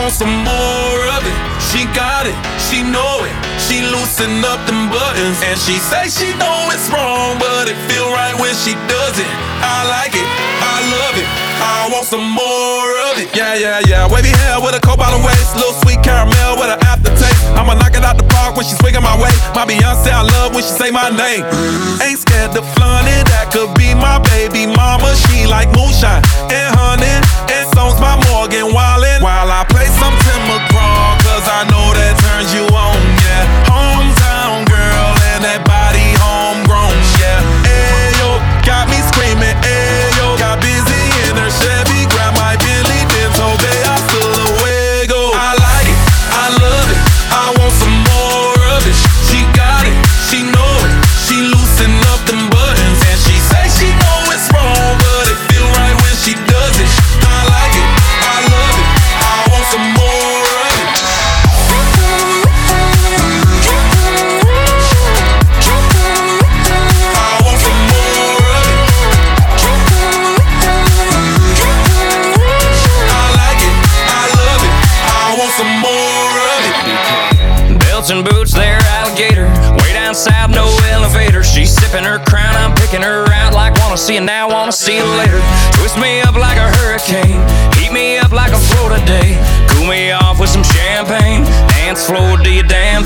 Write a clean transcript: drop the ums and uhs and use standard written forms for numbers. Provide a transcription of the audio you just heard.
want some more of it. She got it, she know it. She loosen up them buttons, and she say she know it's wrong, but it feel right when she does it. I like it, I love it, I want some more of it. Yeah, yeah, yeah. Wavy hair with a cobalt waist, little sweet caramel with an aftertaste. I'ma knock it out the park when she swinging my way. My Beyonce, I love when she say my name. Ain't scared to flaunt it, that could be my baby mama. She like moonshine and honey, and songs by Morgan Wallen, while I play some Tim McGraw, cause I know that turns you on, yeah. Hometown girl and that body homegrown, yeah. Ayo, got me screaming, ayo. Got busy in her Chevy, grab my Billy, then told me I still away go. I like it, I love it, I want some more of it. She got it, she know it, she loosen up them buttons, and she say she know it's wrong, but it feel right when she does it. I like it, I love it, I want some more of it. I want some more of it. I like it, I love it, I want some more of it. Belts and boots, they're alligator. Way down south, no elevator. She's sipping her crown, I'm picking her out like wanna see you now, wanna see you later. Twist me up like a hurricane, heat me up like a Florida day. Cool me off with some champagne, dance floor, do you dance?